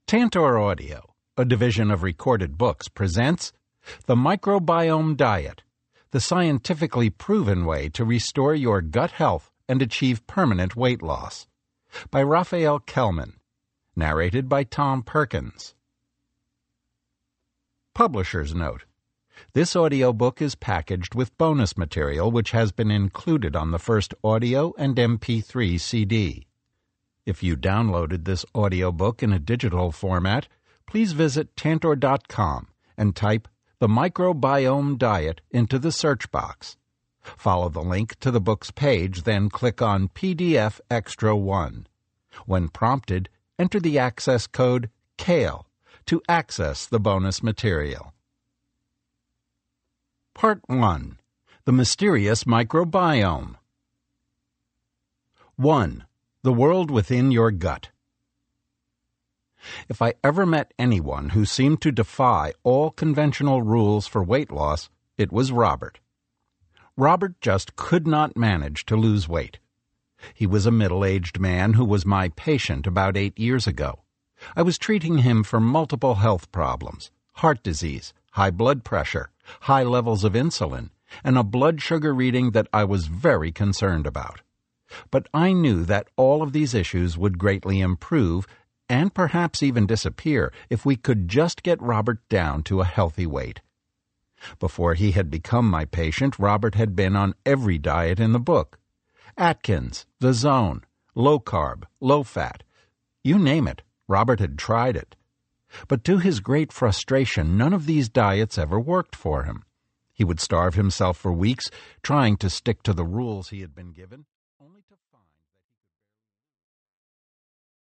Tantor Audio, a division of Recorded Books, presents The Microbiome Diet, the scientifically proven way to restore your gut health and achieve permanent weight loss, by Raphael Kellman, narrated by Tom Perkins. Publisher's note: this audiobook is packaged with bonus material which has been included on the first audio and MP3 CD. If you downloaded this audiobook in a digital format, please visit Tantor.com and type The Microbiome Diet into the search box. Follow the link to the book's page, then click on PDF Extra 1. When prompted, enter the access code CALE to access the bonus material. Part 1. The Mysterious Microbiome. 1. The world within your gut. If I ever met anyone who seemed to defy all conventional rules for weight loss, it was Robert. Robert just could not manage to lose weight. He was a middle-aged man who was my patient about 8 years ago. I was treating him for multiple health problems: heart disease, high blood pressure, high levels of insulin, and a blood sugar reading that I was very concerned about. But I knew that all of these issues would greatly improve and perhaps even disappear if we could just get Robert down to a healthy weight. Before he had become my patient, Robert had been on every diet in the book: Atkins, The Zone, low carb, low fat. You name it, Robert had tried it. But to his great frustration, none of these diets ever worked for him. He would starve himself for weeks, trying to stick to the rules he had been given.